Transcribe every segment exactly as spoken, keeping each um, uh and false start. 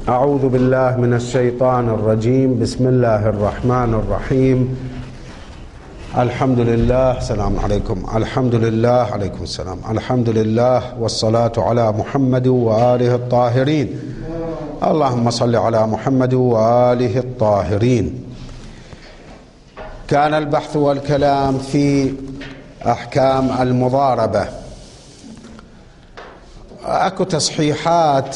أعوذ بالله من الشيطان الرجيم. بسم الله الرحمن الرحيم. الحمد لله. السلام عليكم. الحمد لله. عليكم السلام. الحمد لله والصلاة على محمد وآله الطاهرين. اللهم صل على محمد وآله الطاهرين. كان البحث والكلام في أحكام المضاربة. أكو تصحيحات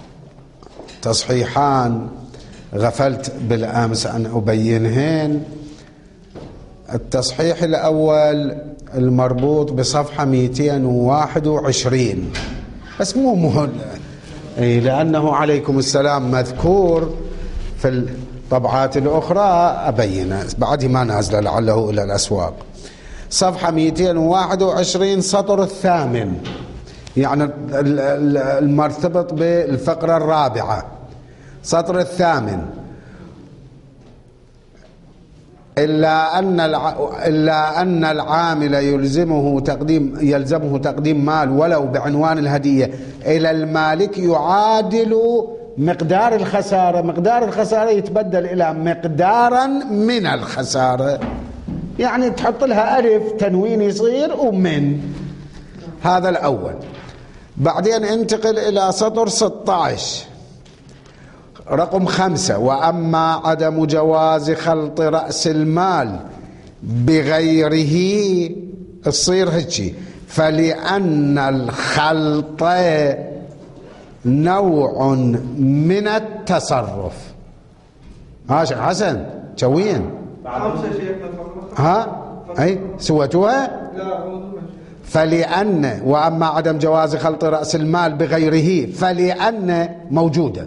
تصحيحان غفلت بالأمس أن أبينهن. التصحيح الأول المربوط بصفحة مئتين وواحد وعشرين، بس مو مهم لأنه عليكم السلام مذكور في الطبعات الأخرى، أبينه بعد ما نازل لعله إلى الأسواق. صفحة مئتين وواحد وعشرين سطر الثامن، يعني المرتبط بالفقرة الرابعة سطر الثامن. إلا أن إلا أن العامل يلزمه تقديم يلزمه تقديم مال ولو بعنوان الهدية إلى المالك يعادل مقدار الخسارة. مقدار الخسارة يتبدل إلى مقدارا من الخسارة، يعني تحط لها ألف تنوين يصير ومن. هذا الأول. بعدين انتقل إلى سطر ستة عشر رقم خمسة. وأما عدم جواز خلط رأس المال بغيره تصير هيك، فلأن الخلط نوع من التصرف. ها شيخ حسن شوين ها أي سوتوها. فلأن وأما عدم جواز خلط رأس المال بغيره فلأن موجودة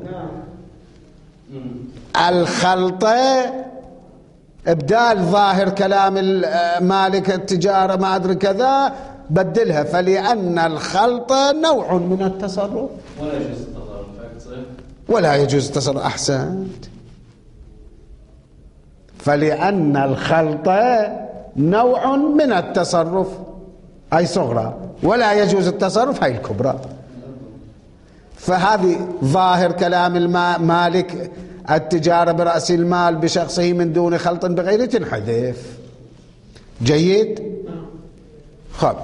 الخلطة إبدال ظاهر كلام المالك التجارة ما أدري كذا، بدلها فلأن الخلطة نوع من التصرف ولا يجوز التصرف. ولا يجوز التصرف. أحسنت. فلأن الخلطة نوع من التصرف أي صغرى، ولا يجوز التصرف هاي الكبرى. فهذه ظاهر كلام المالك التجارة برأس المال بشخصه من دون خلط بغيره تنحذف. جيد. خب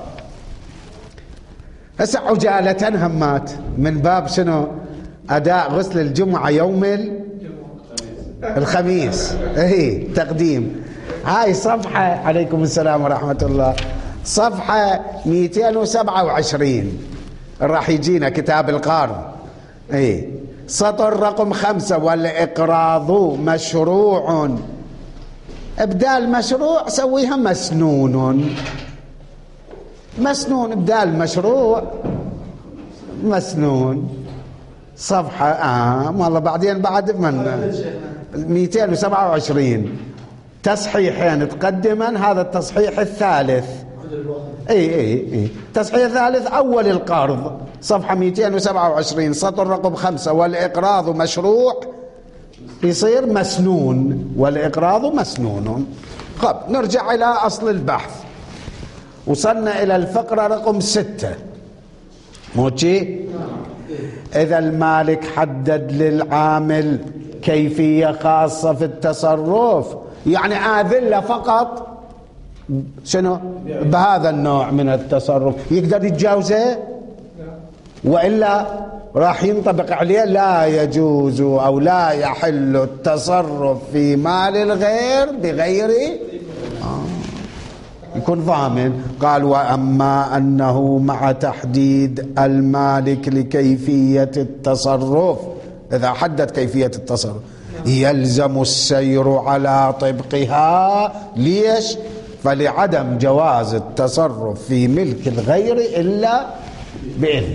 هسه عجالة همات من باب شنو؟ أداء غسل الجمعة يوم الخميس. اي تقديم. هاي صفحة عليكم السلام ورحمة الله، صفحة مئتين وسبعة وعشرين راح يجينا كتاب القرض. اي سطر رقم خمسة. والإقراض مشروع. ابدال مشروع سويها مسنون. مسنون ابدال مشروع مسنون. صفحة اه والله بعدين بعد من مئتين وسبعة وعشرين تصحيحين تقدما. هذا التصحيح الثالث. اي اي اي تصحيح الثالث اول القرض صفحة مئتين وسبعة وعشرين سطر رقم خمسة. والإقراض مشروع يصير مسنون. والإقراض مسنون. طب نرجع إلى أصل البحث. وصلنا إلى الفقرة رقم ستة. موجي إذا المالك حدد للعامل كيفية خاصة في التصرف، يعني آذله فقط شنو بهذا النوع من التصرف، يقدر يتجاوزه وإلا راح ينطبق عليه لا يجوز أو لا يحل التصرف في مال الغير بغير آه. يكون ضامن. قال وأما أنه مع تحديد المالك لكيفية التصرف، إذا حدد كيفية التصرف يلزم السير على طبقها. ليش؟ فلعدم جواز التصرف في ملك الغير إلا بإذنه.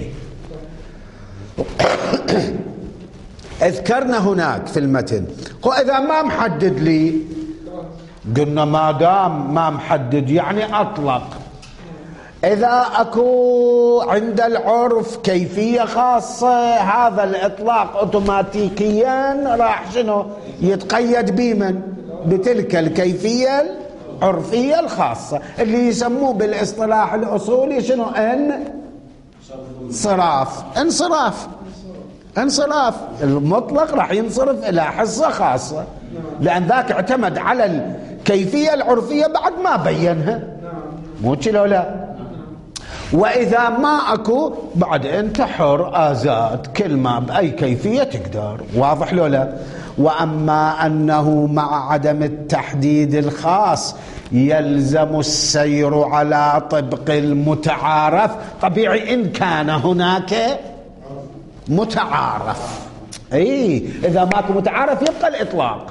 اذكرنا هناك في المتن إذا ما محدد لي، قلنا ما دام ما محدد يعني أطلق. إذا أكو عند العرف كيفية خاصة هذا الإطلاق أوتوماتيكيا راح شنو يتقيد بمن؟ بتلك الكيفية العرفية الخاصة اللي يسموه بالاصطلاح الأصولي شنو؟ ان صراف انصراف. انصراف المطلق راح ينصرف إلى حصة خاصة، لأن ذاك اعتمد على الكيفية العرفية بعد ما بينها، مو كذا ولا؟ وإذا ما أكو بعد أنت حر آزاد كل ما بأي كيفية تقدر، واضح لو لا؟ وأما أنه مع عدم التحديد الخاص يلزم السير على طبق المتعارف، طبيعي إن كان هناك متعارف، أي إذا ماكو متعارف يبقى الإطلاق.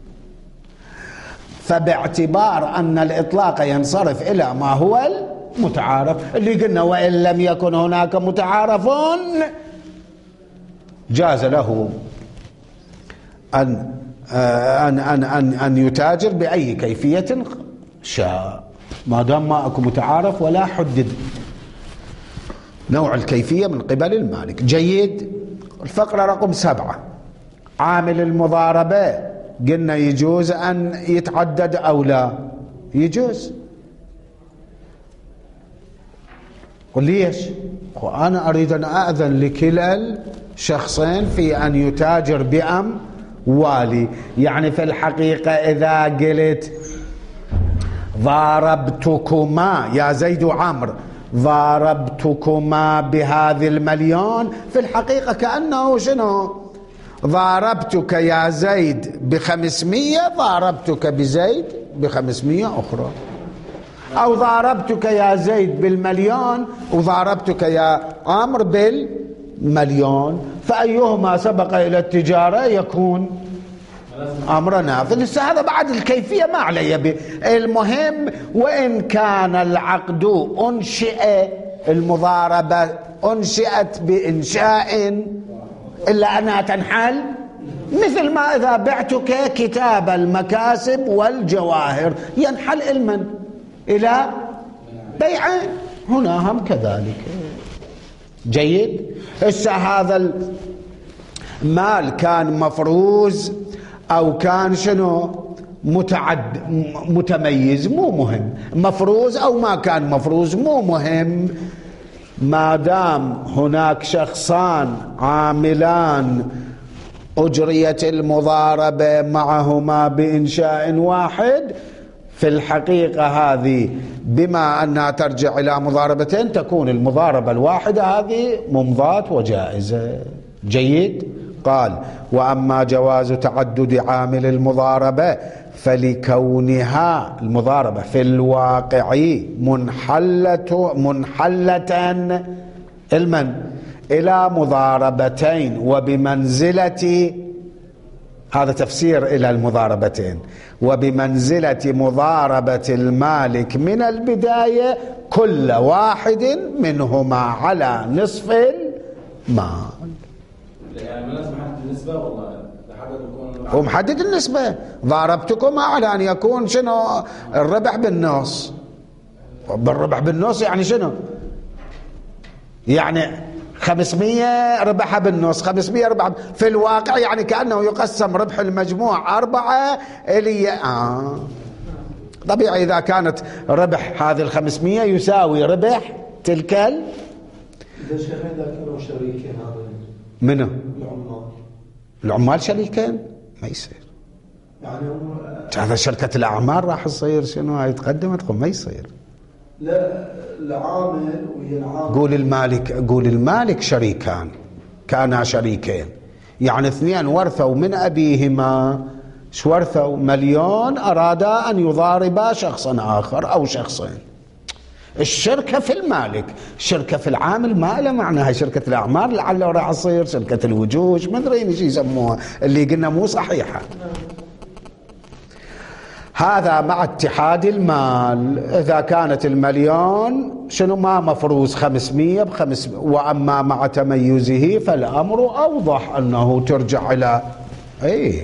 فباعتبار أن الإطلاق ينصرف إلى ما هو المتعارف، اللي قلنا وإن لم يكن هناك متعارف جاز له أن أن أن أن, أن يتاجر بأي كيفية شاء، ما دام ما أكو متعارف ولا حدد نوع الكيفية من قبل المالك. جيد. الفقرة رقم سبعة، عامل المضاربة، قلنا يجوز أن يتعدد أو لا؟ يجوز. قل ليش؟ وأنا أريد أن أأذن لكلا الشخصين في أن يتاجر بأموالي. يعني في الحقيقة إذا قلت ضاربتكما يا زيد وعمر، ضاربتكما بهذه المليون، في الحقيقة كأنه شنو؟ ضاربتك يا زيد بخمسمية، ضاربتك بزيد بخمسمية أخرى، أو ضاربتك يا زيد بالمليون وضاربتك يا عمرو بالمليون، فأيهما سبق إلى التجارة يكون أمر نافذ. لسه هذا بعد الكيفية ما علي به، المهم وإن كان العقد أنشئ، المضاربة أنشئت بإنشاء إلا أنها تنحل، مثل ما إذا بعتك كتاب المكاسب والجواهر ينحل المن إلى بيعين، هنا هم كذلك. جيد. هسه هذا المال كان مفروز أو كان شنو متعد متميز، مو مهم، مفروز أو ما كان مفروز مو مهم، ما دام هناك شخصان عاملان أجريت المضاربة معهما بإنشاء واحد، في الحقيقة هذه بما أنها ترجع إلى مضاربتين تكون المضاربة الواحدة هذه ممضاة وجائزة. جيد. قال وأما جواز تعدد عامل المضاربة فلكونها المضاربة في الواقع منحلة منحلة المن إلى مضاربتين وبمنزلة، هذا تفسير إلى المضاربتين، وبمنزلة مضاربة المالك من البداية كل واحد منهما على نصف المال. يعني لازم محدد النسبة والله هو محدد النسبة. ضاربتكم على أن يكون شنو الربح بالنص، بالربح بالنص يعني شنو؟ يعني خمسمية ربحها بالنص، خمسمية ربح في الواقع، يعني كأنه يقسم ربح المجموع أربعة إلي آه. طبيعي إذا كانت ربح هذه الخمسمية يساوي ربح تلك ال إذا شيخين ذكروا شريكين هذا منو؟ العمال. العمال شريكين ما يصير، يعني هم هذا شركة الأعمال راح تصير شنو هاي تقدمت ما يصير. لا العامل وهي العامل. قول المالك، قول المالك شريكان، كانا شريكين، يعني اثنين ورثوا من أبيهما، شو ورثوا؟ مليون، أرادا أن يضاربا شخصا آخر أو شخصين. الشركة في المالك، الشركة في العامل ما له معنى. هاي شركة الأعمال لعله راح تصير شركة الوجوج، ما أدري ايش يسموها، اللي قلنا مو صحيحة. هذا مع اتحاد المال. إذا كانت المليون شنو ما مفروز خمسمية بخمسمية، وأما مع تميزه فالأمر أوضح أنه ترجع إلى أي.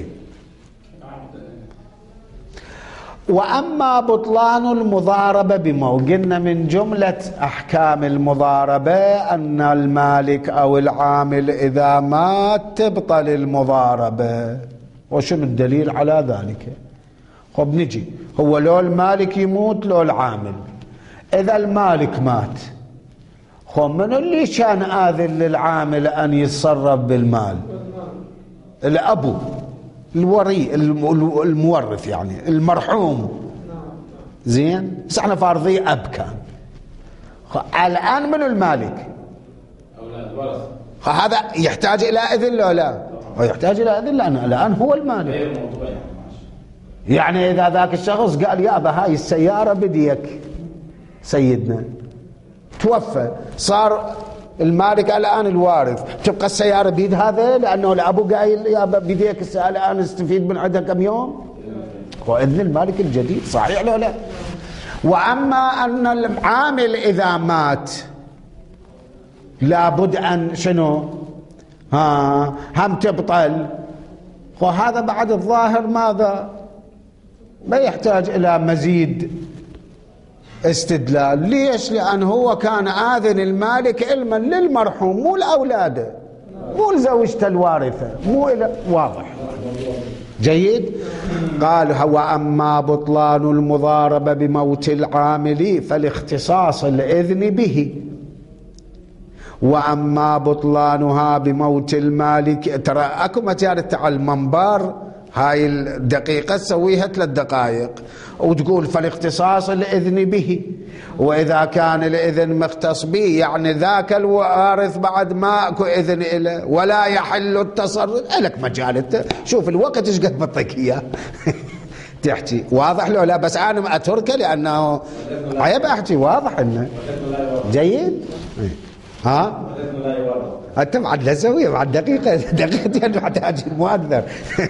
وأما بطلان المضاربة بمو، قلنا من جملة أحكام المضاربة أن المالك أو العامل إذا مات تبطل المضاربة. وشنو الدليل على ذلك؟ خب نجي، هو لو المالك يموت لو العامل. إذا المالك مات خو من اللي كان آذن للعامل أن يتصرف بالمال؟ الأبو الوري المورث يعني المرحوم. زين بس احنا فارضيه أب كان. الآن من المالك؟ أولاد ورث. هذا يحتاج إلى إذن لو لا؟ يحتاج إلى إذن لأنه الآن هو المالك. يعني إذا ذاك الشخص قال يابا هاي السيارة بديك سيدنا، توفى، صار المالك الآن الوارث، تبقى السيارة بيد هذا لأنه الأبو قايل يابا بديك السيارة الآن استفيد من عندها كم يوم. وإذن المالك الجديد صحيح لو لا؟ وأما أن العامل إذا مات لابد أن شنو ها هم تبطل، وهذا بعد الظاهر ماذا ما يحتاج إلى مزيد استدلال. ليش؟ لأن هو كان آذن المالك علما للمرحوم مو لأولاده مو لزوجته الوارثة مو إلى. واضح جيد. قال وأما بطلان المضاربة بموت العامل فلاختصاص الإذن به، وأما بطلانها بموت المالك. ترى أكو مجال على المنبر هاي الدقيقة تسويها ثلاث دقائق وتقول فالاختصاص الإذن به، وإذا كان الإذن مختص به يعني ذاك الوارث بعد ما أكو إذن إله ولا يحل التصرف. لك مجال شوف الوقت ايش قد بطيك إياه تحكي. واضح لو لا؟ بس أنا أتركه لأنه عيب أحكي. واضح إنه جيد. ها أنت بعد لا تسوي بعد دقيقة دقيقتين تحتاج مو أكثر.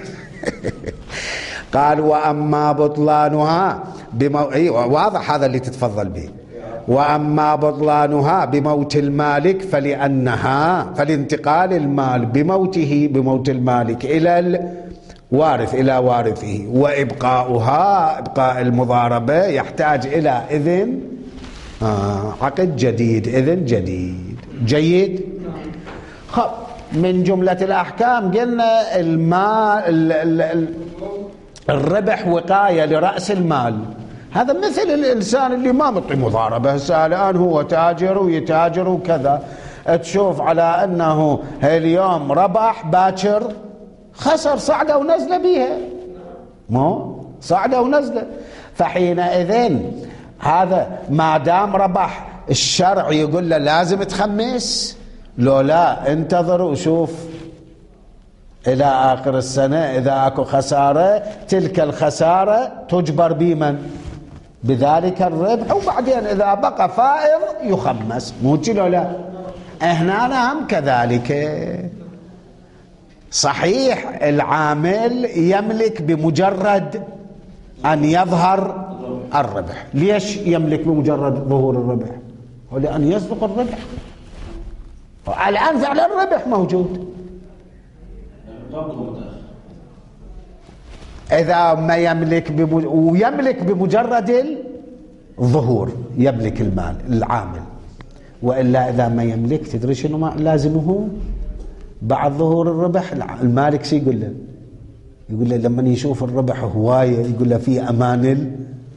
قال وأما بطلانها بمو... أيوة واضح هذا اللي تتفضل به. وأما بطلانها بموت المالك فلأنها فلانتقال المال بموته بموت المالك إلى الوارث إلى وارثه، وإبقاؤها إبقاء المضاربة يحتاج إلى إذن آه عقد جديد إذن جديد. جيد. خب من جملة الأحكام قلنا المال الربح وقاية لرأس المال. هذا مثل الإنسان اللي ما مطي مضاربة، هسه الآن هو تاجر ويتاجر وكذا، تشوف على أنه اليوم ربح باكر خسر، صعدة ونزلة بيها، مو صعدة ونزلة. فحينئذ هذا ما دام ربح الشرع يقول له لازم تخمس، لو لا انتظر وشوف إلى آخر السنة إذا أكو خسارة تلك الخسارة تجبر بمن؟ بذلك الربح، وبعدين إذا بقى فائض يخمس. مو لو لا؟ هنا هم كذلك. صحيح العامل يملك بمجرد أن يظهر الربح. ليش يملك بمجرد ظهور الربح؟ ولأن يسبق الربح. الآن فعلا الربح موجود. إذا ما يملك بمج... ويملك بمجرد الظهور يملك المال العامل، وإلا إذا ما يملك تدري شنو ما لازمه بعد ظهور الربح؟ المالك شي يقول له؟ يقول له لما يشوف الربح هواية يقول له في أمان ال...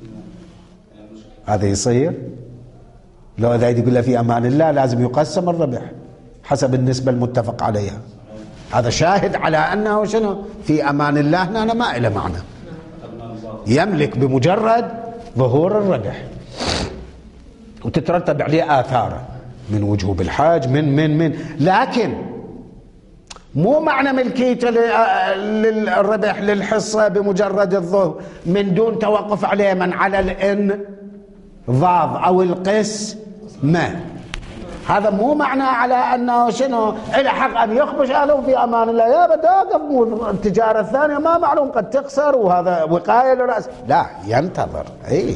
هذا يصير. لو إذا يقول له في أمان الله لازم يقسم الربح حسب النسبة المتفق عليها. هذا شاهد على أنه شنو في أمان الله. هنا ما إله معنى. يملك بمجرد ظهور الربح وتترتب عليه آثاره من وجوب الحاج من من من لكن مو معنى ملكيته للربح للحصة بمجرد الظهور من دون توقف عليه من على الانضاض أو القس ما. هذا مو معنى على أنه شنو إلى حق أن يخبش أهله في أمان الله. يا بدأ التجارة الثانية ما معلوم قد تخسر وهذا وقاية لرأس. لا ينتظر. أي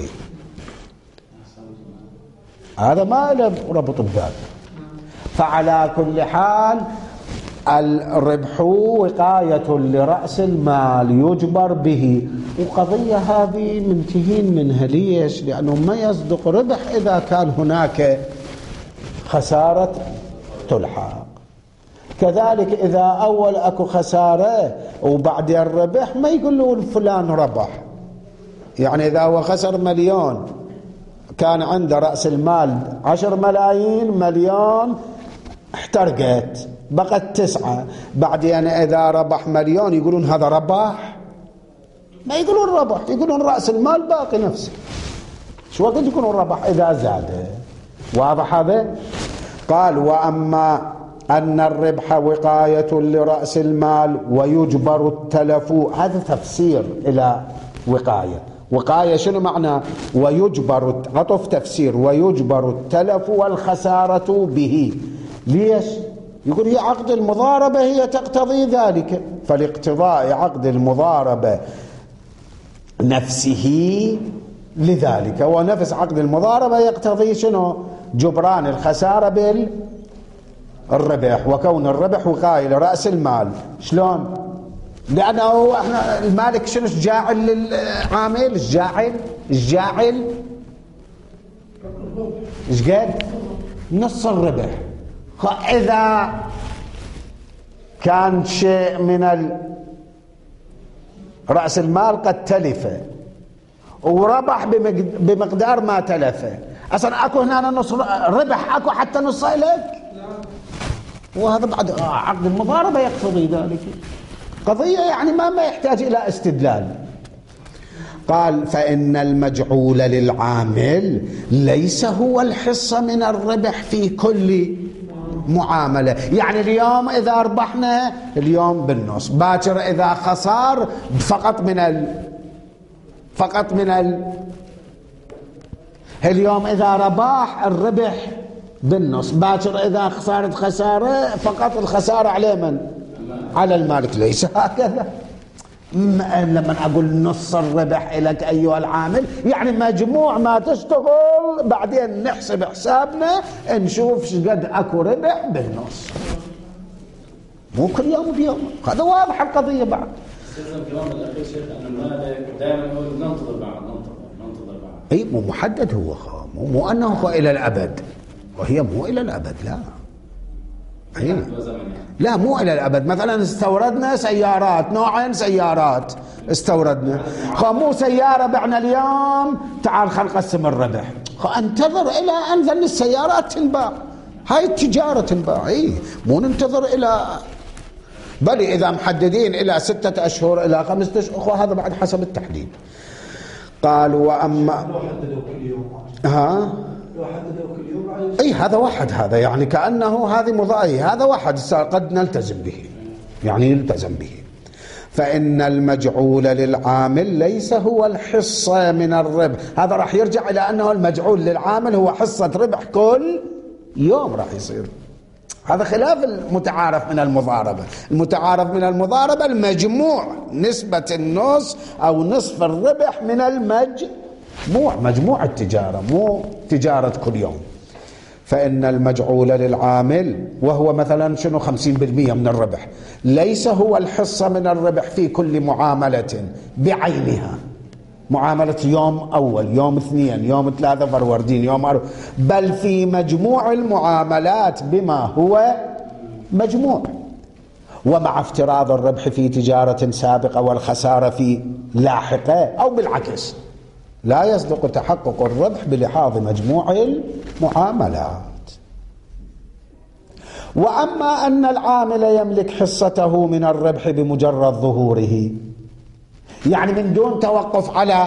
هذا ما له ربط بذلك. فعلى كل حال الربح وقاية لرأس المال يجبر به. وقضية هذه منتهين منها. ليش؟ لأنه ما يصدق ربح إذا كان هناك خسارة تلحق. كذلك إذا أول أكو خسارة وبعدين الربح ما يقول له فلان ربح. يعني إذا هو خسر مليون كان عنده رأس المال عشر ملايين، مليون احترقت بقت تسعة، بعدين إذا ربح مليون يقولون هذا ربح؟ ما يقولون ربح، يقولون رأس المال باقي نفسه. شو وقت يكونون ربح؟ إذا زاد. واضح هذا؟ قال وأما أن الربح وقاية لرأس المال ويجبر التلف، هذا تفسير إلى وقاية. وقاية شنو معنى؟ ويجبر، عطف تفسير، ويجبر التلف والخسارة به. ليش؟ يقول هي عقد المضاربة هي تقتضي ذلك، فلاقتضاء عقد المضاربة نفسه لذلك، ونفس عقد المضاربة يقتضي شنو؟ جبران الخسارة بالربح، وكون الربح وقاية لرأس المال. شلون؟ لأنه احنا المالك شنو جاعل للعامل؟ الجاعل الجاعل ايش قال؟ نص الربح. إذا كان شيء من رأس المال قد تلف وربح بمقدار ما تلف، أصلا أكو هنا نص ربح، أكو حتى نص إليك؟ وهذا بعد عقد المضاربة يقتضي ذلك. قضية يعني ما ما يحتاج إلى استدلال. قال فإن المجعول للعامل ليس هو الحصة من الربح في كل معاملة. يعني اليوم إذا ربحنا اليوم بالنص، باكر إذا خسر فقط من ال فقط من ال اليوم إذا رباح الربح بالنص، باكر إذا خسارة خسارة فقط الخسارة على من؟ على المالك. ليس هكذا. لما أقول نص الربح لك أيها العامل يعني مجموع ما تشتغل، بعدين نحسب حسابنا نشوف شقد أكو ربح بالنص، مو كل يوم بيوم. هذا واضح القضية. بعد استاذ الكرام الأخير شيخ أن المالك دائما يقول ننتظر بعد ننتظر ننتظر بعد. أي مو محدد، هو مو, مو أنه هو إلى الأبد، وهي مو إلى الأبد. لا أي. لا مو إلى الأبد. مثلا استوردنا سيارات، نوعين سيارات استوردنا، خو مو سيارة بعنا اليوم تعال خل نقسم الربح، خو انتظر إلى أن ذن السيارات تنباع، هاي التجارة تنباع. اي مو ننتظر إلى، بل إذا محددين إلى ستة أشهر إلى خمسة أشهر، خو هذا بعد حسب التحديد. قالوا وأما لو حددوا كل يوم ها لو حددوا كل يوم اي هذا واحد، هذا يعني كأنه هذه مضاهي، هذا واحد قد نلتزم به، يعني نلتزم به. فإن المجعول للعامل ليس هو الحصة من الربح. هذا راح يرجع إلى أنه المجعول للعامل هو حصة ربح كل يوم راح يصير. هذا خلاف المتعارف من المضاربة. المتعارف من المضاربة المجموع، نسبة النص أو نصف الربح من المجموع، مجموع التجارة، مو تجارة كل يوم. فإن المجعول للعامل وهو مثلا شنو خمسين بالمئة من الربح، ليس هو الحصة من الربح في كل معاملة بعينها، معاملة يوم أول، يوم اثنين، يوم ثلاثة فروردين، يوم أربعة، بل في مجموع المعاملات بما هو مجموع. ومع افتراض الربح في تجارة سابقة والخسارة في لاحقة، أو بالعكس لا يصدق تحقق الربح بلحاظ مجموع المعاملات. وأما أن العامل يملك حصته من الربح بمجرد ظهوره، يعني من دون توقف على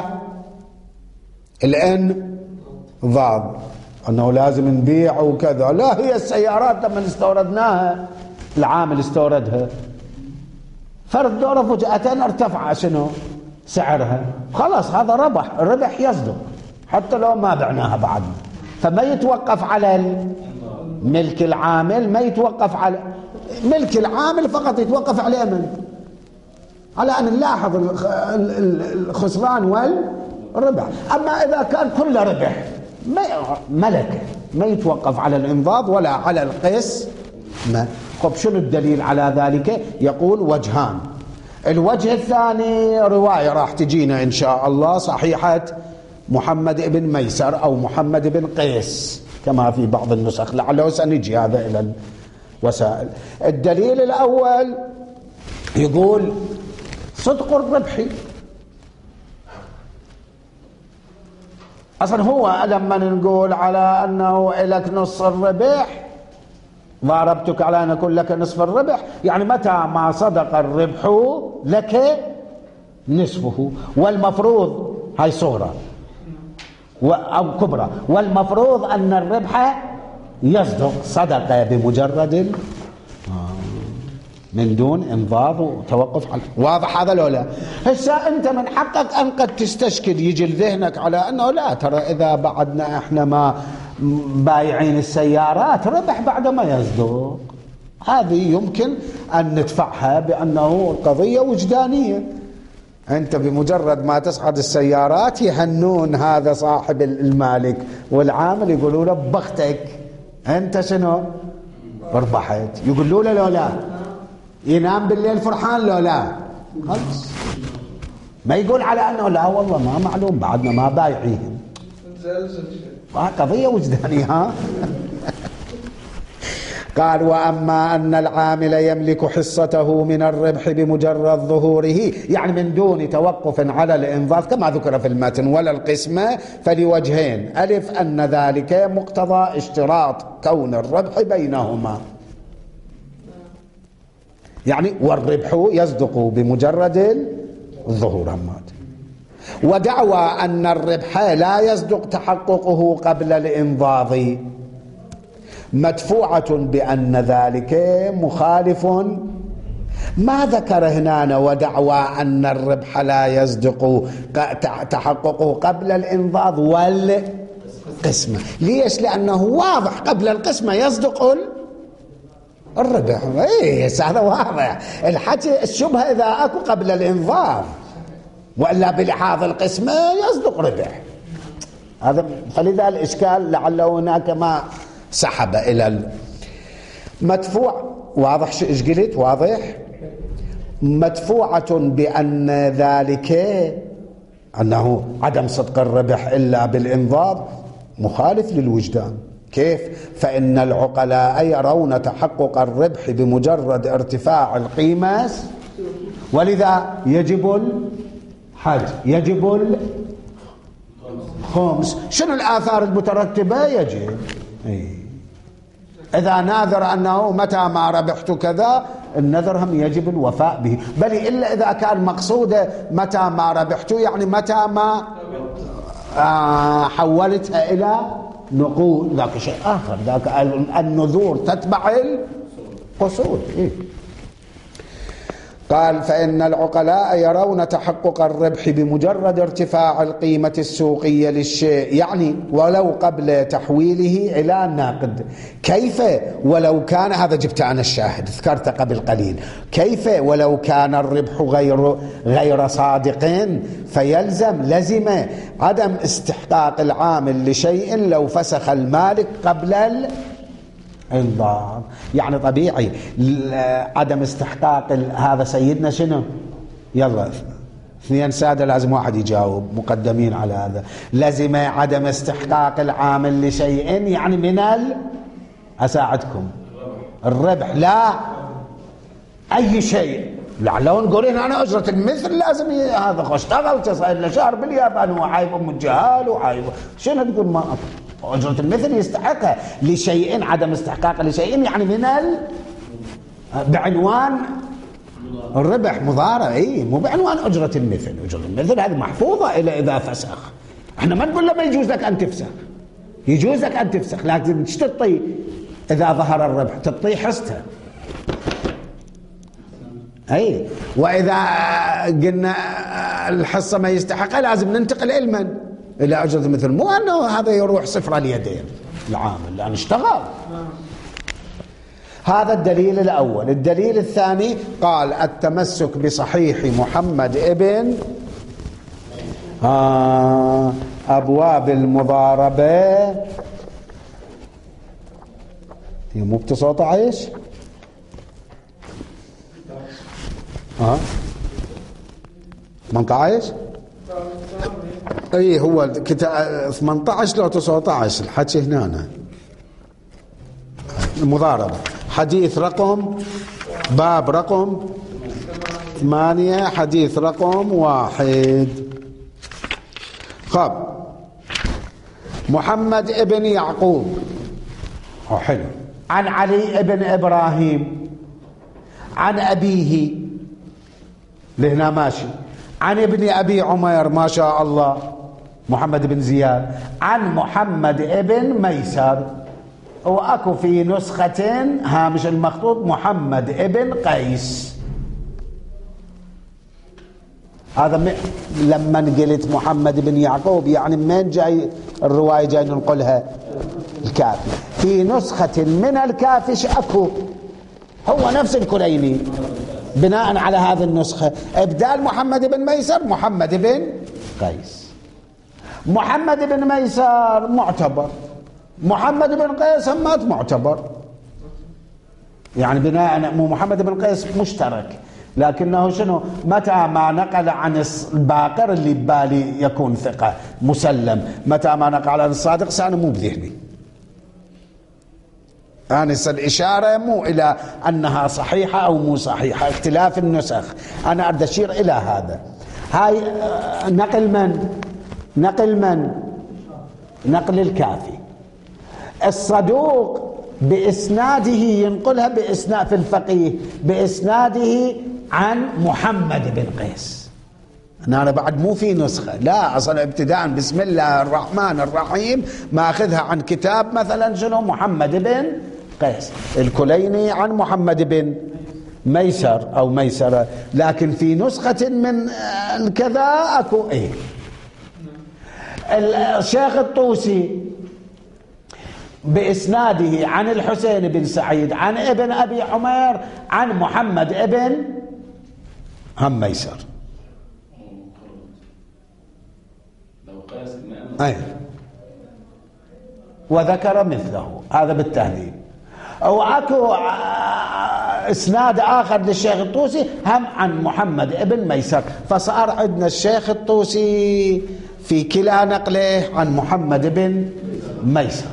الانضاد أنه لازم نبيع وكذا، لا، هي السيارات لما استوردناها العامل استوردها، فرد دورة فجأة ارتفع شنو سعرها، خلاص هذا ربح، الربح يصدق حتى لو ما بعناها بعد. فما يتوقف على ملك العامل، ما يتوقف على ملك العامل فقط، يتوقف على من؟ على أن نلاحظ الخسران والربح. أما إذا كان كل ربح ملكه، ما يتوقف على الانضاد ولا على القس. ما طب شنو الدليل على ذلك؟ يقول وجهان. الوجه الثاني رواية راح تجينا إن شاء الله، صحيحة محمد بن ميسر أو محمد بن قيس كما في بعض النسخ، لعله سنجي هذا إلى الوسائل. الدليل الأول يقول صدق الربح، أصلا هو لما نقول على أنه لك نص الربح، ضاربتك على أن أكون لك نصف الربح، يعني متى ما صدق الربح لك نصفه، والمفروض هاي صغرى أو كبرى، والمفروض أن الربح يصدق صدق بمجرد من دون انضاض وتوقف على. واضح هذا لو لا؟ هسه انت من حقك ان قد تستشكل، يجي لذهنك على انه لا ترى اذا بعدنا احنا ما بايعين السيارات ربح بعد ما يصدق، هذه يمكن ان ندفعها بانه القضيه وجدانيه. انت بمجرد ما تصعد السيارات يهنون هذا صاحب المالك، والعامل يقولوا له بختك انت شنو ربحت، يقولوا له لو لا ينام بالليل فرحان لو لا خلص، ما يقول على انه لا والله ما معلوم بعدنا ما بايعين، قضيه وجدانيه. ها قال واما ان العامل يملك حصته من الربح بمجرد ظهوره، يعني من دون توقف على الانضاض كما ذكر في المتن ولا القسمه، فلوجهين: الف ان ذلك مقتضى اشتراط كون الربح بينهما، يعني والربح يصدق بمجرد الظهور، ودعوى أن الربح لا يصدق تحققه قبل الإنضاض مدفوعة بأن ذلك مخالف. ما ذكر هنا ودعوى أن الربح لا يصدق تحققه قبل الإنضاض والقسمة. ليش؟ لأنه واضح قبل القسمة يصدق الربح. ايه هذا واضح الحكي، الشبهه اذا اكو قبل الانظار، والا بلحاظ القسمه يصدق ربح. هذا فلذا الاشكال لعله هناك ما سحب الى المدفوع. واضح شو ايش قلت؟ واضح مدفوعه بان ذلك انه عدم صدق الربح الا بالانضاض مخالف للوجدان. كيف؟ فإن العقلاء يرون تحقق الربح بمجرد ارتفاع القيمة، ولذا يجب الحج، يجب الخمس. شنو الآثار المترتبة؟ يجب إذا ناذر أنه متى ما ربحت كذا، النذر هم يجب الوفاء به، بل إلا إذا كان مقصوده متى ما ربحت، يعني متى ما حولتها إلى نقود، ذاك شيء آخر، ذاك النذور تتبع القصود. إيه؟ قال فإن العقلاء يرون تحقق الربح بمجرد ارتفاع القيمة السوقية للشيء، يعني ولو قبل تحويله إلى الناقد. كيف ولو كان، هذا جبت أنا الشاهد ذكرت قبل قليل، كيف ولو كان الربح غير غير صادق، فيلزم لزم عدم استحقاق العامل لشيء لو فسخ المالك قبل ال انضاض. يعني طبيعي عدم استحقاق هذا سيدنا شنو؟ يلا اثنين سادة لازم واحد يجاوب، مقدمين على هذا. لازم عدم استحقاق العامل لشيء، يعني من ال أساعدكم الربح، لا أي شيء. لعله نقول هنا أنا أجرة المثل لازم هذا خو اشتغلت صار له شهر باليابان وعايب أم الجهال وعايب شنو تقول ما أجرة المثل يستحقها لشيء، عدم استحقاق لشيء يعني من ال بعنوان الربح مضارع، اي مو بعنوان أجرة المثل. أجرة المثل هذه محفوظة إلى إذا فسخ. احنا ما نقول له ما يجوز لك أن تفسخ، يجوز لك أن تفسخ، لكن ايش تعطي إذا ظهر الربح؟ تعطي حصته. اي واذا قلنا الحصه ما يستحقها لازم ننتقل علما الى اجره المثل، مو انه هذا يروح صفر اليدين العامل لان اشتغل. هذا الدليل الاول. الدليل الثاني قال التمسك بصحيح محمد ابن آه ابواب المضاربه، هي مو بتصوت عايش ها ثمانية عشر اي هو كتاب ثمانية عشر لو تسعة عشر الحكي هنا المضاربة. حديث رقم باب رقم ثمانية حديث رقم واحد. خب محمد ابن يعقوب، أو حلو، عن علي ابن إبراهيم، عن أبيه لهنا ماشي، عن ابن أبي عمير ما شاء الله محمد بن زياد، عن محمد ابن ميسر. وأكو في نسخة هامش المخطوط محمد ابن قيس. هذا م... لما قلت محمد بن يعقوب يعني من جاي الرواية جاي ننقلها؟ الكافي. في نسخة من الكافش أكو هو نفس الكليني بناء على هذه النسخة، ابدال محمد بن ميسر محمد بن قيس. محمد بن ميسر معتبر، محمد بن قيس همات معتبر، يعني بناء مو محمد بن قيس مشترك، لكنه شنو متى ما نقل عن الباقر اللي ببالي يكون ثقة مسلم، متى ما نقل عن الصادق سأنا مو بذهني، آنس الإشارة مو إلى أنها صحيحة أو مو صحيحة، اختلاف النسخ، أنا أريد أشير إلى هذا. هاي نقل من؟ نقل من؟ نقل الكافي. الصدوق بإسناده ينقلها بإسناد في الفقيه بإسناده عن محمد بن قيس. أنا بعد مو في نسخة، لا أصلا ابتداء بسم الله الرحمن الرحيم ما أخذها عن كتاب مثلا شنو محمد بن قيس، الكليني عن محمد بن ميسر أو ميسرة، لكن في نسخة من الكذا أكو إيه. الشيخ الطوسي بإسناده عن الحسين بن سعيد عن ابن أبي عمير عن محمد ابن هم ميسر. أي. وذكر مثله هذا بالتهذيب. أو أكو إسناد آخر للشيخ الطوسي هم عن محمد ابن ميسر، فصار عندنا الشيخ الطوسي في كلا نقله عن محمد بن ميسر،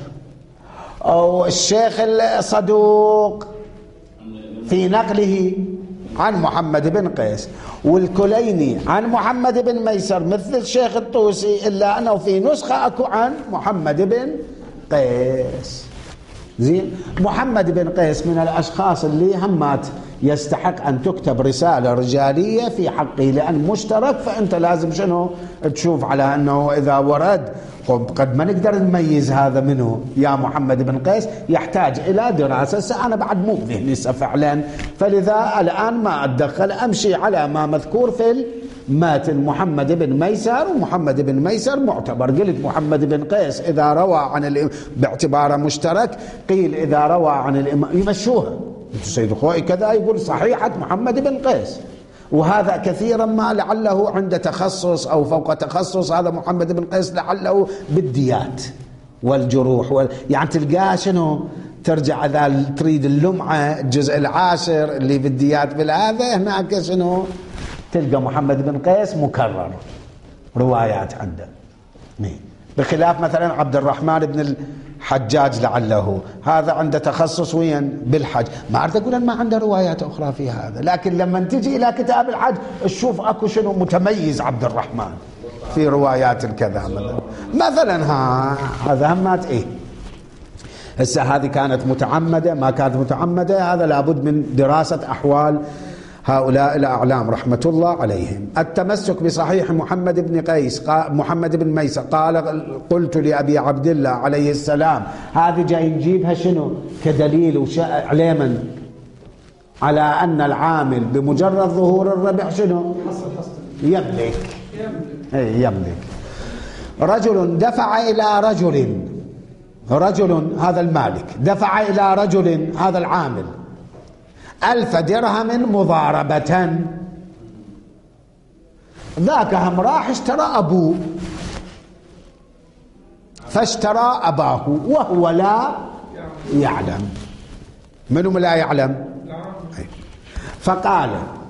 أو الشيخ الصدوق في نقله عن محمد بن قيس، والكليني عن محمد بن ميسر مثل الشيخ الطوسي، إلا أنه في نسخة أكو عن محمد بن قيس. زين. محمد بن قيس من الأشخاص اللي همات يستحق أن تكتب رسالة رجالية في حقه، لأن مشترك، فأنت لازم شنو تشوف على أنه إذا ورد قد ما نقدر نميز هذا منه يا محمد بن قيس، يحتاج إلى دراسة. أنا بعد مو ذهني فعلا، فلذا الآن ما أتدخل، أمشي على ما مذكور في الماتن. محمد بن ميسر، ومحمد بن ميسر معتبر. قلت محمد بن قيس إذا روى عن الإمام باعتباره مشترك، قيل إذا روى عن الإمام يمشوها، السيد خوي كذا يقول صحيحة محمد بن قيس، وهذا كثيرا ما لعله عنده تخصص أو فوق تخصص. هذا محمد بن قيس لعله بالديات والجروح وال... يعني تلقاه شنو ترجع إذا تريد اللمعة الجزء العاشر اللي بالديات بالهذا، هناك شنو تلقى محمد بن قيس مكرر روايات عنده، بخلاف مثلا عبد الرحمن بن الحجاج لعله هذا عنده تخصص وين بالحج، ما أعرف أقول أن ما عنده روايات أخرى في هذا، لكن لما تجي إلى كتاب الحج تشوف أكو شنو متميز عبد الرحمن في روايات الكذا مثلا مثلا ها هذا همات إيه. هسه هذه كانت متعمدة ما كانت متعمدة، هذا لابد من دراسة أحوال هؤلاء الأعلام رحمة الله عليهم. التمسك بصحيح محمد بن قيس محمد بن ميسر قال قلت لأبي عبد الله عليه السلام، هذه جاي نجيبها شنو كدليل وعليما على أن العامل بمجرد ظهور الربح شنو يملك يملك. رجل دفع إلى رجل، رجل هذا المالك دفع إلى رجل هذا العامل ألف درهم مضاربة، ذاك هم راح اشترى أبوه فاشترى أباه وهو لا يعلم. منهم لا يعلم؟ فقال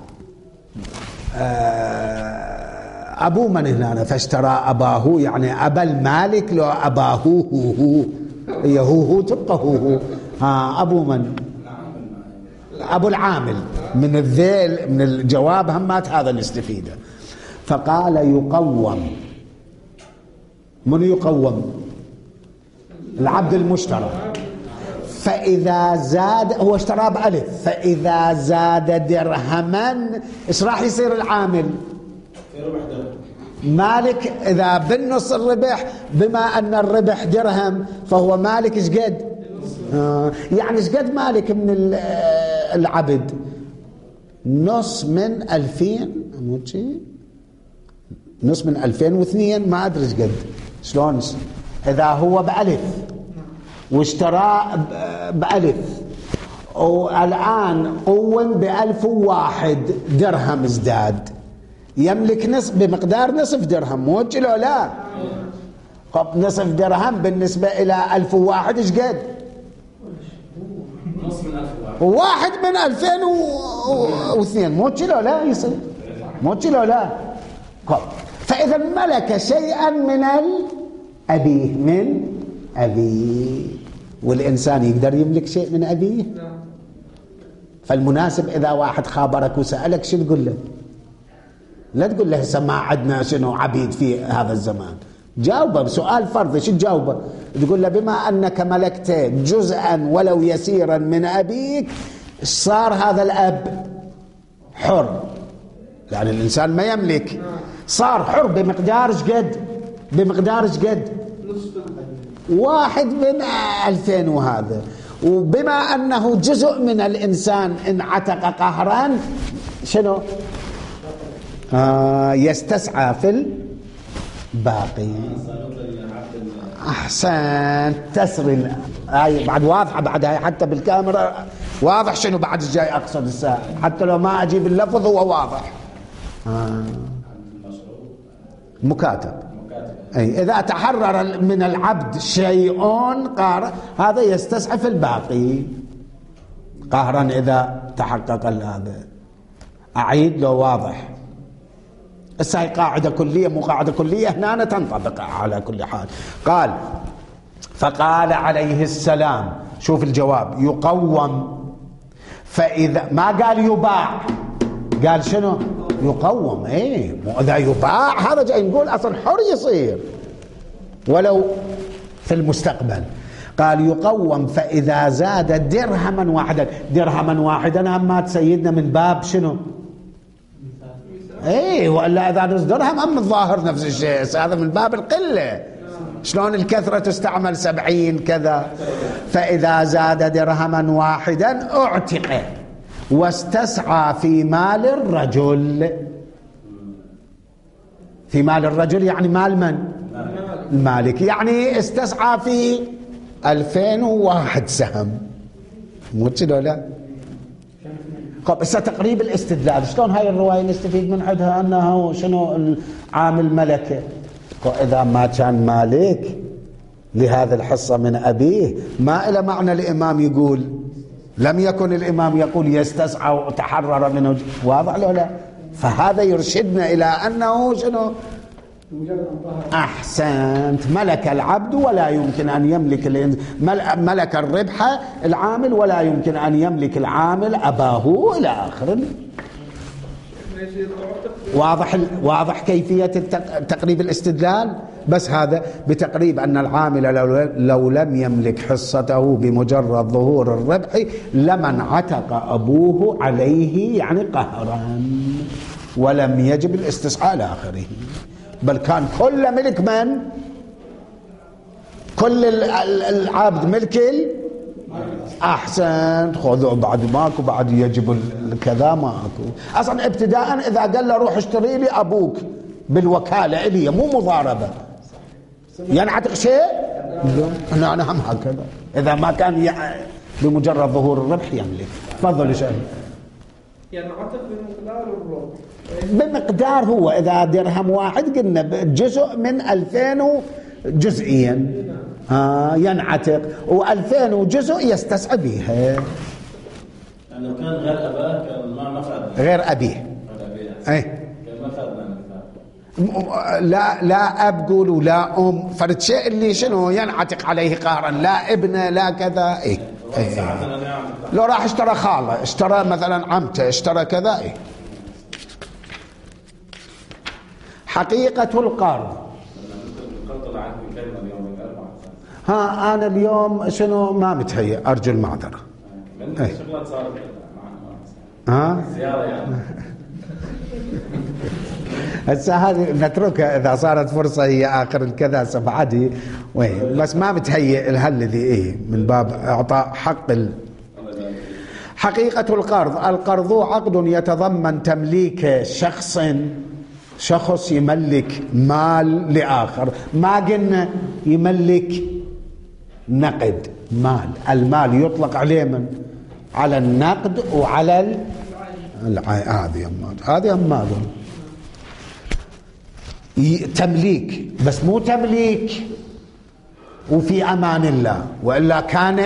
أبو من هنا فاشترى أباه، يعني أبا المالك لو أباه هو هو هو هو تبقى هو هو ها أبو من؟ أبو العامل. من الذيل من الجواب همات هذا نستفيده. فقال يقوم. من يقوم؟ العبد المشترى. فإذا زاد هو اشتراه بألف، فإذا زاد درهما ايش راح يصير العامل؟ مالك. إذا بالنص الربح، بما أن الربح درهم فهو مالك ايش قد؟ آه يعني ايش قد مالك من العبد؟ نص من ألفين، مو شيء؟ نص من ألفين واثنين، ما أدري ايش قد. شلون إذا هو بألف واشتراه بألف والآن قوم بألف وواحد درهم ازداد، يملك نصف بمقدار نصف درهم، مو كيلو لا. طب نصف درهم بالنسبة إلى ألف وواحد ايش قد؟ نص من ألف وواحد. واحد من ألفين واثنين، مو كيلو لا يصير، مو كيلو لا. فإذا ملك شيئا من أبيه، من أبيه. والإنسان يقدر يملك شيء من أبيه؟ فالمناسب إذا واحد خابرك وسألك شو تقول له؟ لا تقول له هسه ما عندنا شنو عبيد في هذا الزمان. جاوبه بسؤال فرضي. شو تجاوبه؟ تقول له بما أنك ملكت جزءا ولو يسيرا من أبيك، صار هذا الأب حر. يعني الإنسان ما يملك، صار حر بمقدار ايش قد؟ بمقدار ايش قد؟ واحد من ألفين. وهذا وبما أنه جزء من الإنسان إن عتق قهرا شنو؟ آه يستسعى في الباقي. أحسن. تسري هاي بعد واضحة، بعد هاي حتى بالكاميرا واضح شنو بعد الجاي أقصد الساعة، حتى لو ما أجيب اللفظ هو واضح. آه. مكاتب. أي إذا تحرر من العبد شيء قهر، هذا يستسعى في الباقي قهرا إذا تحقق هذا. أعيد لو واضح. بس هي قاعدة كلية، مو قاعدة كلية هنا تنطبق على كل حال. قال فقال عليه السلام، شوف الجواب، يقوم. فإذا ما قال يباع، قال شنو؟ يقوم. ايه اذا يباع هذا جاي نقول اصلا حر يصير ولو في المستقبل. قال يقوم فإذا زاد درهما واحدا. درهما واحدا همات سيدنا من باب شنو؟ ايه والا اذا نص درهم ام الظاهر نفس الشيء، هذا من باب القله. شلون الكثره تستعمل سبعين كذا. فإذا زاد درهما واحدا اعتق واستسعى في مال الرجل. في مال الرجل يعني مال من؟ المالك. يعني استسعى في ألفين وواحد سهم، مو كذا لا؟ طب هسه تقريب الاستدلال. شلون هاي الروايه نستفيد من عندها انه شنو العامل ملكه؟ واذا ما كان مالك لهذا الحصه من ابيه، ما إلى معنى الامام يقول لم يكن الامام يقول يستسعى وتحرر منه. واضح له لا؟ فهذا يرشدنا الى انه شنو؟ احسنت. ملك العبد ولا يمكن ان يملك ملك الربح العامل ولا يمكن ان يملك العامل اباه الى اخره. واضح واضح كيفيه تقريب الاستدلال. بس هذا بتقريب ان العامل لو, لو لم يملك حصته بمجرد ظهور الربح لمن عتق ابوه عليه يعني قهرا، ولم يجب الاستسعاء الى اخره، بل كان كل ملك من؟ كل العبد ملك. احسن. خذوا بعد ماكو، بعد يجب الكذا ماكو. اصلا ابتداء اذا قال له روح اشتري لي ابوك بالوكاله الي، مو مضاربه، ينعتق شيء؟ لا نعم هكذا. اذا ما كان بمجرد ظهور الربح يملك. تفضل يا شيخ. ينعتق بمقدار الربح، بمقدار هو إذا درهم واحد قلنا جزء من ألفين جزئيا آه ينعتق، وألفين وجزء يستسعى بها. يعني لو كان غير أباه كان ما ما فاد. غير أبيه. أي. كان ما فاد. لا لا أب قول ولا أم، فرد شيء اللي شنو ينعتق عليه قهرا، لا ابنه لا كذا. إيه. إيه. لو راح اشترى خاله، اشترى مثلا عمته، اشترى كذا. إيه. حقيقة القرض ها أنا اليوم شنو ما متهيأ، أرجو المعذرة. من شغلات صارت ها زيارة يعني. هسه هذه نتركها إذا صارت فرصة، هي آخر الكذا سبعدي وين، بس ما متهيئ لها الذي إيه من باب إعطاء حق ال... حقيقة القرض. القرض عقد يتضمن تمليك شخص شخص يملك مال لآخر، ما قلنا يملك نقد مال. المال يطلق عليه من على النقد وعلى العين. هذه هذه أمال تمليك، بس مو تمليك وفي أمان الله، وإلا كان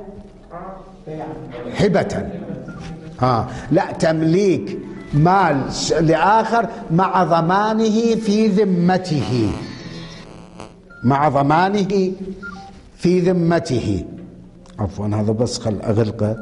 هبة. ها لا، تمليك مال لآخر مع ضمانه في ذمته، مع ضمانه في ذمته. عفوا هذا بس خل أغلقه.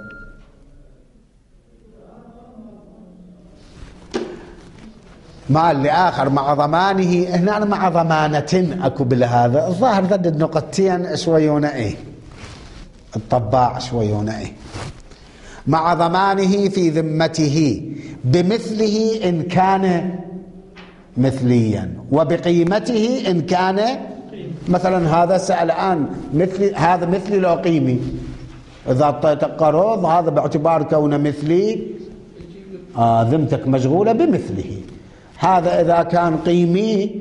مال لآخر مع ضمانه، هنا مع ضمانة أكو بهذا الظاهر ذد النقطتين شويون ايه، الطباع شويون ايه. مع ضمانه في ذمته بمثله إن كان مثليا، وبقيمته إن كان مثلا هذا سأل الآن مثلي، هذا مثلي لو قيمي، إذا أعطيت قرض هذا باعتبار كونه مثلي آه ذمتك مشغولة بمثله. هذا إذا كان قيمي،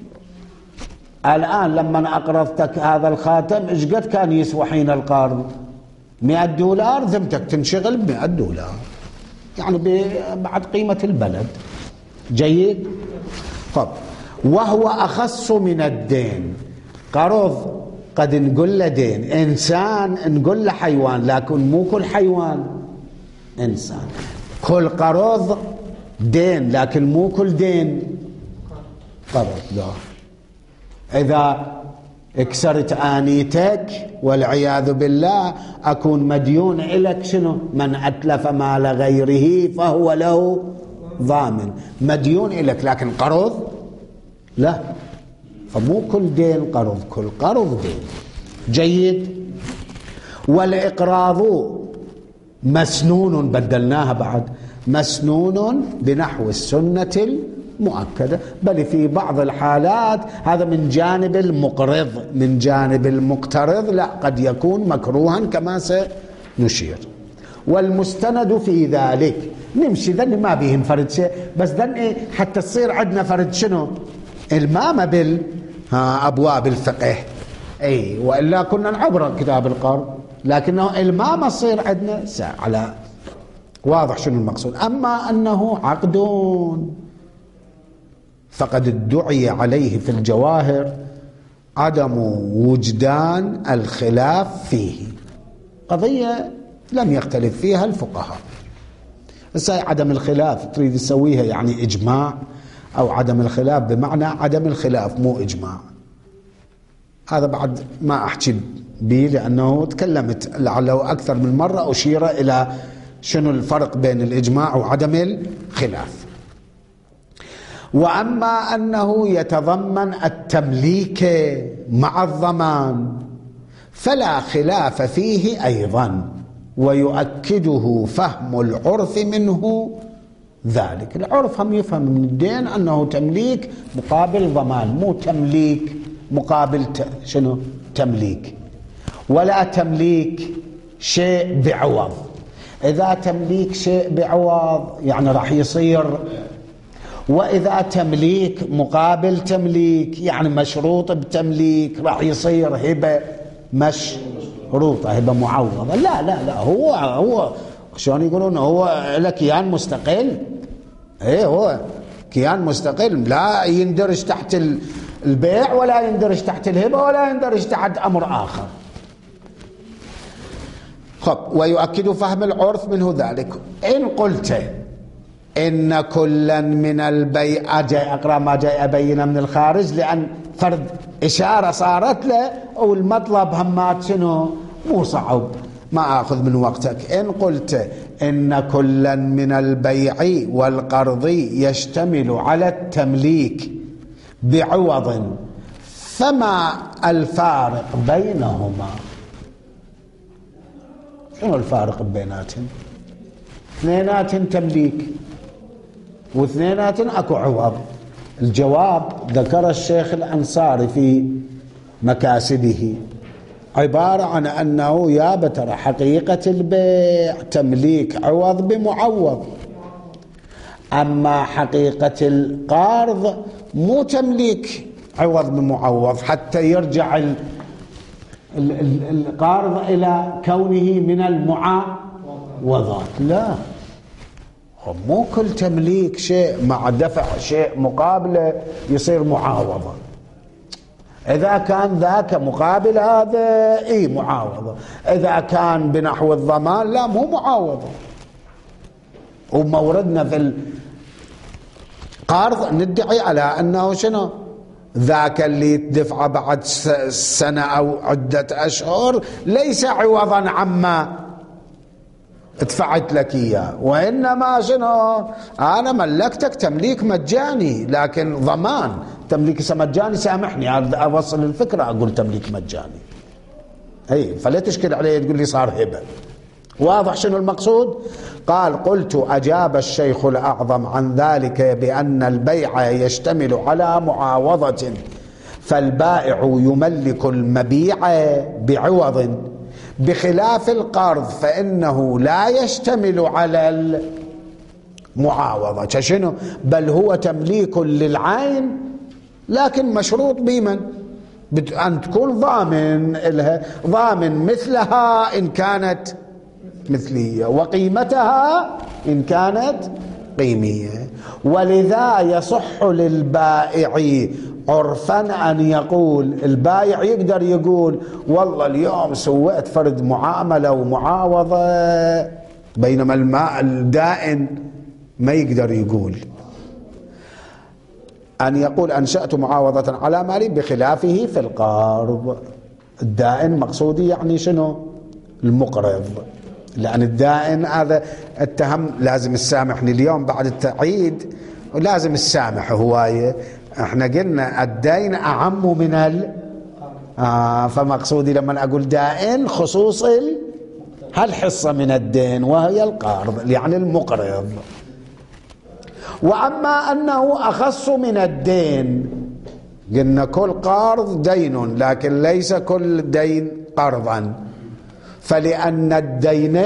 الآن لما أقرضتك هذا الخاتم إيش قد كان يسوى حين القرض؟ مئة دولار، ذمتك تنشغل بمئة دولار، يعني بعد قيمة البلد. جيد. طب وهو أخص من الدين. قرض قد نقول له دين، إنسان نقول له حيوان، لكن مو كل حيوان إنسان. كل قرض دين لكن مو كل دين قرض. لا، إذا اكسرت آنيتك والعياذ بالله أكون مديون إلك شنو؟ من أتلف مال غيره فهو له ضامن، مديون إلك. لكن قرض لا، فمو كل دين قرض، كل قرض دين. جيد. والإقراض مسنون، بدلناها بعد، مسنون بنحو السنة المؤكدة، بل في بعض الحالات هذا من جانب المقرض، من جانب المقترض لا، قد يكون مكروها كما سنشير. والمستند في ذلك نمشي ذني ما بيهم فرد شيء، بس ذني حتى تصير عندنا فرد شنو المامة بالأبواب الفقه. أي وإلا كنا نعبر كتاب القرض، لكنه المامة تصير عندنا على واضح شنو المقصود. أما أنه عقد فقد ادعي عليه في الجواهر عدم وجدان الخلاف فيه، قضية لم يختلف فيها الفقهاء. بس عدم الخلاف تريد تسويها يعني إجماع، أو عدم الخلاف بمعنى عدم الخلاف مو إجماع. هذا بعد ما أحكي به، لأنه تكلمت لعله أكثر من مرة أشير إلى شنو الفرق بين الإجماع وعدم الخلاف. وأما أنه يتضمن التمليك مع الضمان فلا خلاف فيه أيضا، ويؤكده فهم العرف منه ذلك. العرف هم يفهم من الدين أنه تمليك مقابل ضمان، مو تمليك مقابل ت... شنو تمليك، ولا تمليك شيء بعوض. إذا تمليك شيء بعوض يعني راح يصير، وإذا تمليك مقابل تمليك يعني مشروط بتمليك راح يصير هبة مشروطة، هبة معوضة. لا لا لا، هو هو شلون يقولون هو له كيان مستقل. ايه هو كيان مستقل، لا يندرج تحت البيع ولا يندرج تحت الهبة ولا يندرج تحت أمر آخر. خب ويؤكد فهم العرف منه ذلك. إن قلت إن كلا من البيع، جاي أقرأ ما جاي أبينه من الخارج، لأن فرد إشارة صارت له والمطلب همات شنو مو صعب، ما أخذ من وقتك. إن قلت إن كلا من البيع والقرض يشتمل على التمليك بعوض فما الفارق بينهما؟ شنو الفارق بيناتهم؟ اثنيناتهم تمليك واثنيناتهم اكو عوض. الجواب ذكر الشيخ الأنصاري في مكاسبه عبارة عن أنه يا بترى حقيقة البيع تمليك عوض بمعوض، أما حقيقة القرض مو تمليك عوض بمعوض حتى يرجع ال ال ال القرض إلى كونه من المعاوضات. لا، مو كل تمليك شيء مع دفع شيء مقابله يصير معاوضة. إذا كان ذاك مقابل هذا إيه معاوضة، إذا كان بنحو الضمان لا مو معاوضة. وموردنا في القرض ندعي على أنه شنو ذاك اللي تدفعه بعد سنة أو عدة أشهر ليس عوضا عما ادفعت لك إياه، وإنما شنو أنا ملكتك تمليك مجاني لكن ضمان. تمليك مجاني سامحني أوصل الفكرة أقول تمليك مجاني أي، فلا تشكل علي تقول لي صار هبة. واضح شنو المقصود؟ قال قلت أجاب الشيخ الأعظم عن ذلك بأن البيع يشتمل على معاوضة، فالبائع يملك المبيع بعوض، بخلاف القرض فإنه لا يشتمل على المعاوضة. شنو؟ بل هو تمليك للعين لكن مشروط بمن؟ أن تكون ضامن لها، ضامن مثلها إن كانت مثلية وقيمتها إن كانت قيمية. ولذا يصح للبائع عرفا أن يقول، البائع يقدر يقول والله اليوم سويت فرد معاملة ومعاوضة، بينما الماء الدائن ما يقدر يقول. أن يقول أنشأت معاوضة على مالي بخلافه في القرض. الدائن مقصودي يعني شنو؟ المقرض، لأن الدائن هذا اتهم لازم تسامحني اليوم بعد التعييد ولازم السامح هواية. احنا قلنا الدين أعم من ال آه فمقصودي لما أقول دائن خصوص هالحصة من الدين وهي القرض يعني المقرض. وأما أنه أخص من الدين، قلنا كل قرض دين لكن ليس كل دين قرضا، فلأن الدين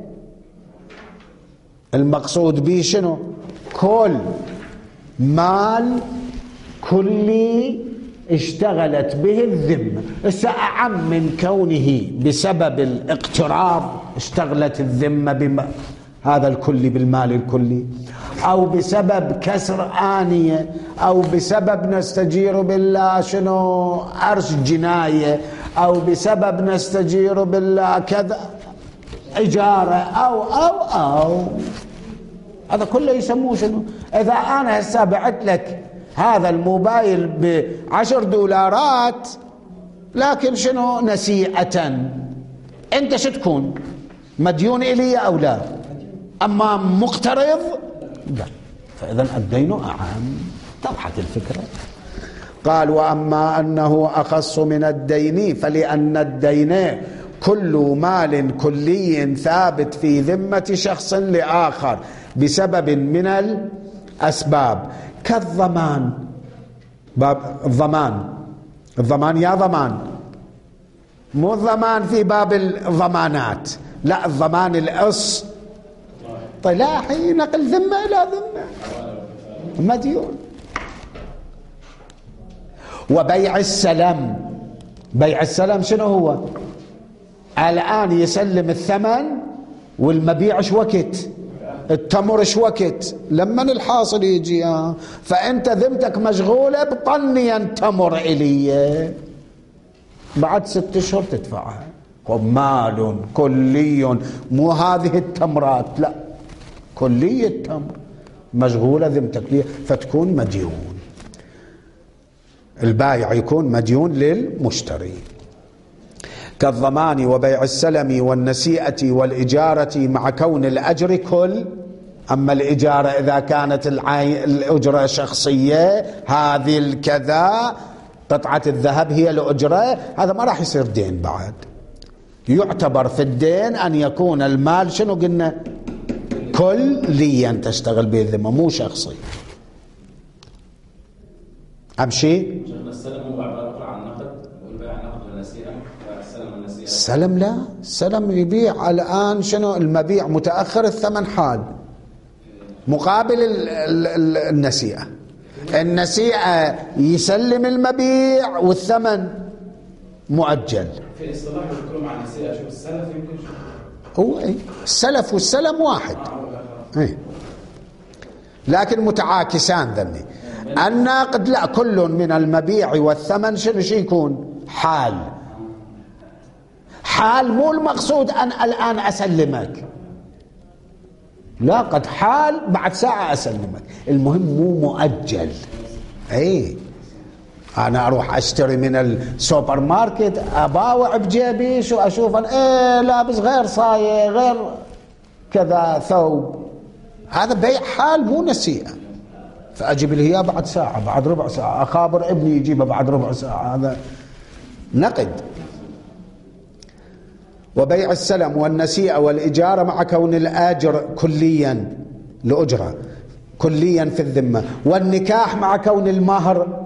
المقصود به شنو؟ كل مال كلي اشتغلت به الذمة. أعم من كونه بسبب الاقتراض اشتغلت الذمة بما هذا الكلي بالمال الكلي، أو بسبب كسر آنية، أو بسبب نستجير بالله شنو أرش جناية، أو بسبب نستجير بالله كذا إجارة، أو أو أو هذا كله يسموه شنو؟ إذا أنا هسه بعت لك هذا الموبايل بعشر دولارات لكن شنو نسيئة، أنت شو تكون؟ مديون إلي أو لا؟ أما مقترض لا. فإذا الدين أعم. توضحت الفكرة. قال وأما أنه أخص من الدين فلأن الدين كل مال كلي ثابت في ذمة شخص لآخر بسبب من الأسباب، كالضمان. باب الضمان، الضمان يا ضمان، مو الضمان في باب الضمانات، لا الضمان الأص طلاحي نقل ذمة إلى ذمة مديون. وبيع السلم، بيع السلم شنو هو؟ الآن يسلم الثمن والمبيع ايش وقت؟ التمر ايش وقت؟ لما الحاصل يجي آه. فأنت ذمتك مشغولة بطنيا تمر إلي بعد ست اشهر تدفعها. ومال كلي، مو هذه التمرات لا، كلية التمر مشغولة ذمتك ليه، فتكون مديون. البائع يكون مديون للمشتري. كالضمان وبيع السلم والنسيئة والإجارة مع كون الأجر كل. أما الإجارة إذا كانت الأجرة شخصية هذه الكذا قطعة الذهب هي الأجرة، هذا ما راح يصير دين بعد. يعتبر في الدين أن يكون المال شنو قلنا؟ كليا تشتغل به الذمة مو شخصي. أمشي. السلم هو عبارة أخرى عن نقد، والبيع نقد والنسيئة، السلم والنسيئة. السلم لا، السلم يبيع الآن شنو؟ المبيع متأخر الثمن حال مقابل ال ال النسيئة. النسيئة يسلم المبيع والثمن مؤجل. في اصطلاح يذكرون مع النسيئة شوف السلف يمكن شو هو ايه السلف والسلم واحد ايه، لكن متعاكسان ذني. الناقد لا، كل من المبيع والثمن شنو شي يكون؟ حال. حال مو المقصود أن الآن أسلمك، لا، قد حال بعد ساعة أسلمك، المهم مو مؤجل. اي أنا أروح أشتري من السوبر ماركت أباوع بجيبي شو أشوف إيه لابس غير صاية غير كذا ثوب، هذا بيع حال مو نسيئة. فأجيب لي إياه بعد ساعة بعد ربع ساعة، أخابر ابني يجيبه بعد ربع ساعة، هذا نقد. وبيع السلم والنسيئة والإجارة مع كون الآجر كليا لأجرة كليا في الذمة، والنكاح مع كون المهر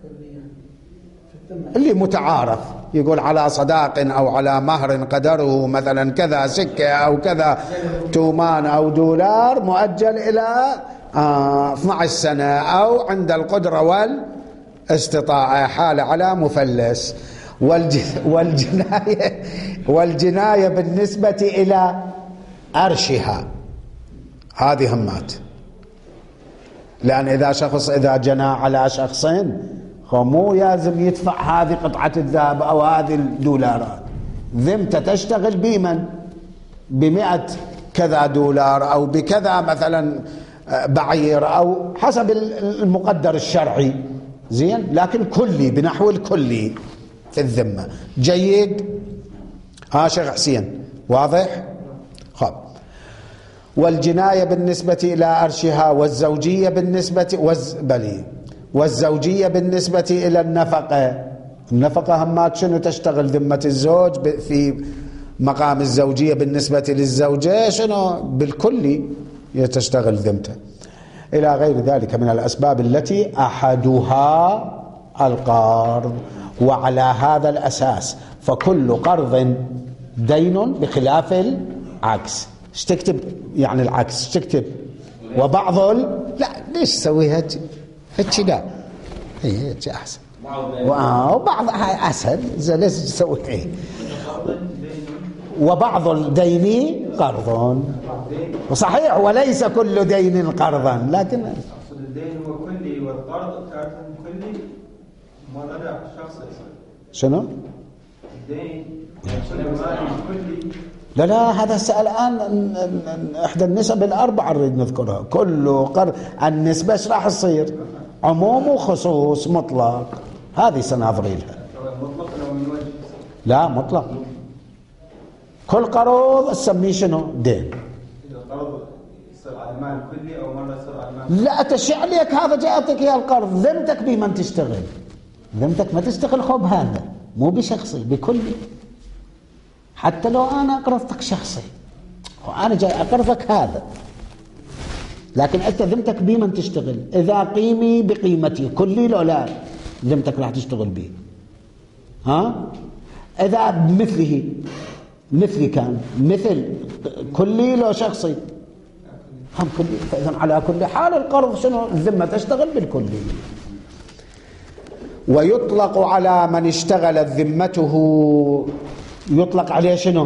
اللي متعارف، يقول على صداق أو على مهر قدره مثلا كذا سكة أو كذا تومان أو دولار مؤجل إلى آه اثنتي عشرة سنة، أو عند القدرة والاستطاعة حال على مفلس. والجناية والجناية بالنسبة إلى أرشها هذه همات، لأن إذا شخص إذا جنى على شخصين مو لازم يدفع هذه قطعة الذهب أو هذه الدولارات، ذمته تشتغل بمن بمئة كذا دولار أو بكذا مثلا بعير أو حسب المقدر الشرعي، زين، لكن كلي بنحو الكلي في الذمة. جيد؟ ها شيخ حسين واضح؟ خب. والجناية بالنسبة إلى أرشها، والزوجية بالنسبة وز... بلي والزوجية بالنسبة إلى النفقة. النفقة همات شنو تشتغل ذمة الزوج في مقام الزوجية بالنسبة للزوجة شنو بالكلي تشتغل ذمته، إلى غير ذلك من الأسباب التي أحدها القرض. وعلى هذا الأساس فكل قرض دين بخلاف العكس. ايش تكتب يعني العكس؟ ايش تكتب؟ وبعض ال... لا ليش سويها هيك هيك؟ لا هي هيك احسن، وبعض هاي اسهل، اذا ليش تسوي ايه؟ وبعض الدين قرض، وصحيح وليس كل دين قرضا، لكن اقصد الدين هو كلي والقرض تارة كلي ما لا شخص شنو؟ الدين كلي. لا لا هذا السؤال الآن إحدى النسب الأربعة نريد نذكرها. كل قرض النسبة ايش راح تصير؟ عموم وخصوص مطلق، هذه سنظري لها. مطلق لو من وجه؟ لا مطلق، كل قرض تسميه شنو؟ دين. القرض يصير على المال كلي أو مرة يصير على المال؟ لا تشع لك هذا جاءتك يا القرض، ذمتك بمن تشتغل؟ ذمتك ما تشتغل خب هذا مو بشخصي بكلي. حتى لو أنا أقرضتك شخصي وأنا جاي أقرضك هذا، لكن أنت ذمتك بمن تشتغل؟ إذا قيمي بقيمتي كلي لو لا ذمتك راح تشتغل به. ها إذا بمثله مثلي كان مثل كلي لو شخصي هم كلي. فإذا على كل حال القرض شنو؟ الذمة تشتغل بالكلي. ويطلق على من اشتغلت ذمته، يطلق عليه شنو؟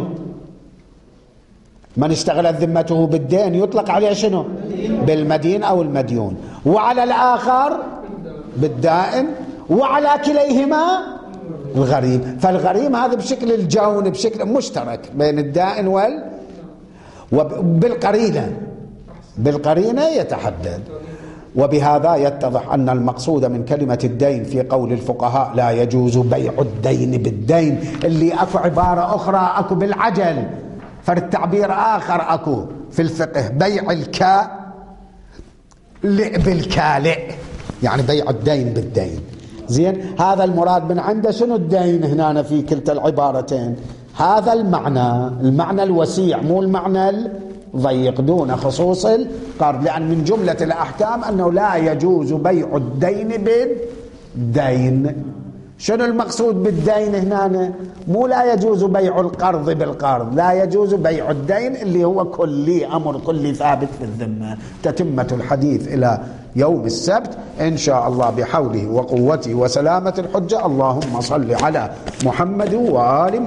من اشتغلت ذمته بالدين يطلق عليه شنو؟ بالمدين أو المديون. وعلى الآخر بالدائن، وعلى كليهما الغريم. فالغريم هذا بشكل الجون بشكل مشترك بين الدائن وال وبالقرينة بالقرينة يتحدد. وبهذا يتضح أن المقصود من كلمة الدين في قول الفقهاء لا يجوز بيع الدين بالدين، اللي أكو عبارة أخرى أكو بالعجل، فالتعبير آخر أكو في الفقه بيع الكاء بالكالئ، يعني بيع الدين بالدين. زين، هذا المراد من عنده شنو الدين هنا في كلتا العبارتين؟ هذا المعنى، المعنى الوسيع مو المعنى الضيق دون خصوص القرض، لأن من جملة الأحكام أنه لا يجوز بيع الدين بالدين. شنو المقصود بالدين هنا؟ مو لا يجوز بيع القرض بالقرض، لا يجوز بيع الدين اللي هو كلي، أمر كلي ثابت في الذمة. تتمة الحديث إلى يوم السبت إن شاء الله بحوله وقوته وسلامة الحجة. اللهم صل على محمد وآل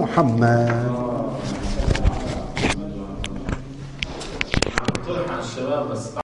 محمد.